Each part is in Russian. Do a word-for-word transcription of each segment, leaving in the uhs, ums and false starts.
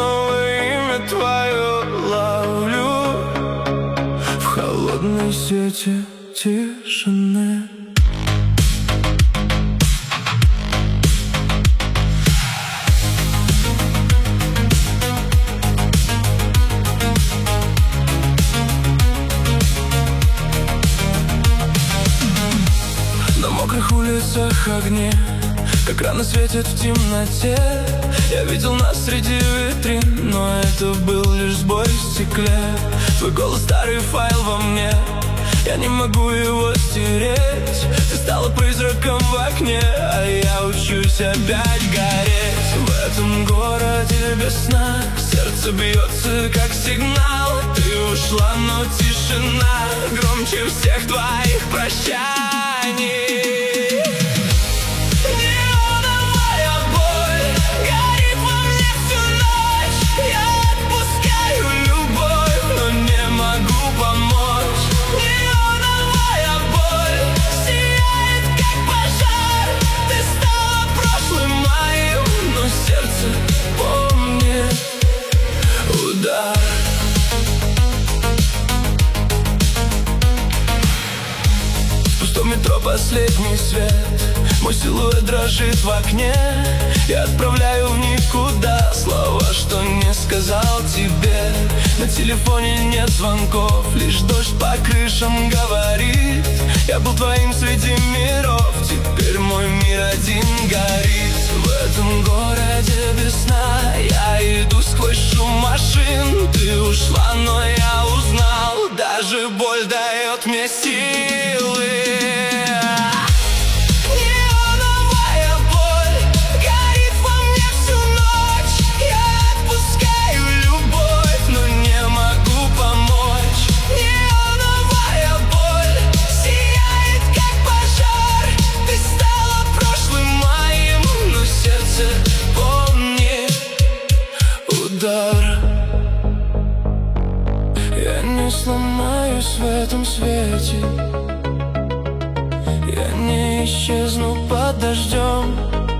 снова имя твое ловлю в холодной сети тишины. На мокрых улицах огни, как рано светит в темноте. Я видел нас среди витрин, но это был лишь сбой в стекле. Твой голос старый файл во мне, я не могу его стереть. Ты стала призраком в окне, а я учусь опять гореть. В этом городе без сна сердце бьется как сигнал. Ты ушла, но тишина громче всех твоих прощаний. Метро последний свет, мой силуэт дрожит в окне. Я отправляю в никуда слова, что не сказал тебе. На телефоне нет звонков, лишь дождь по крышам говорит: я был твоим среди миров, теперь мой мир один горит. В этом городе без сна я иду сквозь шум машин. Ты ушла, но я узнал, даже боль дает мне силы. Я не сломаюсь в этом свете, я не исчезну под дождем.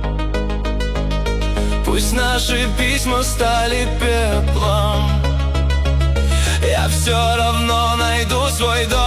Пусть наши письма стали пеплом, я все равно найду свой дом.